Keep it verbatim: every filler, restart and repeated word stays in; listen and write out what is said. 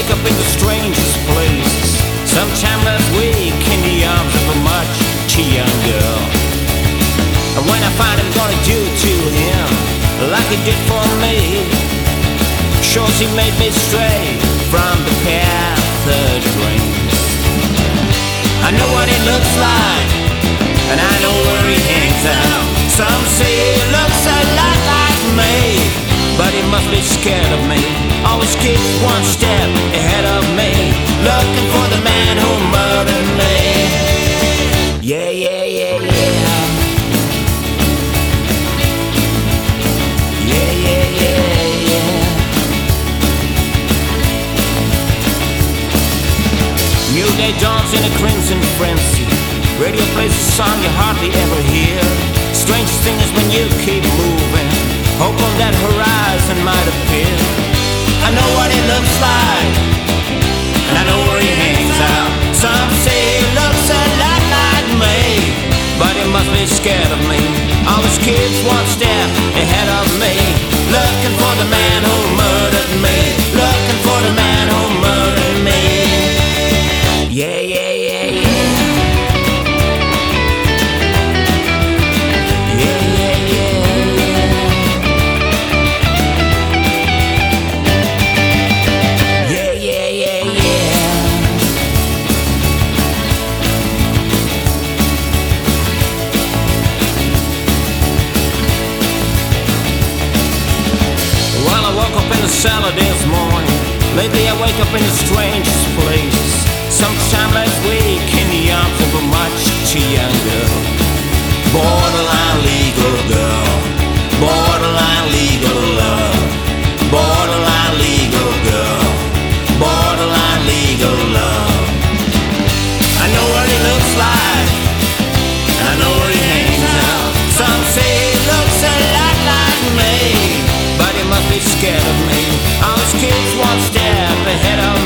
wake up in the strangest places. Sometime last week in the arms of a much too young girl. And when I find I'm gonna do to him like he did for me, sure he made me stray from the path of dreams. I know what he looks like, and I know where he hangs out. Some say he looks a lot like me, but he must be scared of me. Always keeps one step ahead of me, looking for the man who murdered me. Yeah, yeah, yeah, yeah. Yeah, yeah, yeah, yeah. New day dawns in a crimson frenzy. Radio plays a song you hardly ever hear. Strangest thing is when you keep moving, hope on that horizon might appear. I know what he looks like, and I know where he hangs out. Some say he looks a lot like me, but he must be scared of me. Always keeps one step ahead of me, looking for the man who murdered me, looking for the man who murdered me. Yeah, yeah, yeah, yeah. Saturday's morning. Lately I wake up in the strangest places. Sometime last week in the arms of a much too young girl. Borderline legal girl, borderline legal love, borderline legal girl, borderline legal love. I know what he looks like, and I know where he hangs out. Some say he looks a lot like me, but he must be scared of me. Always keeps one step ahead of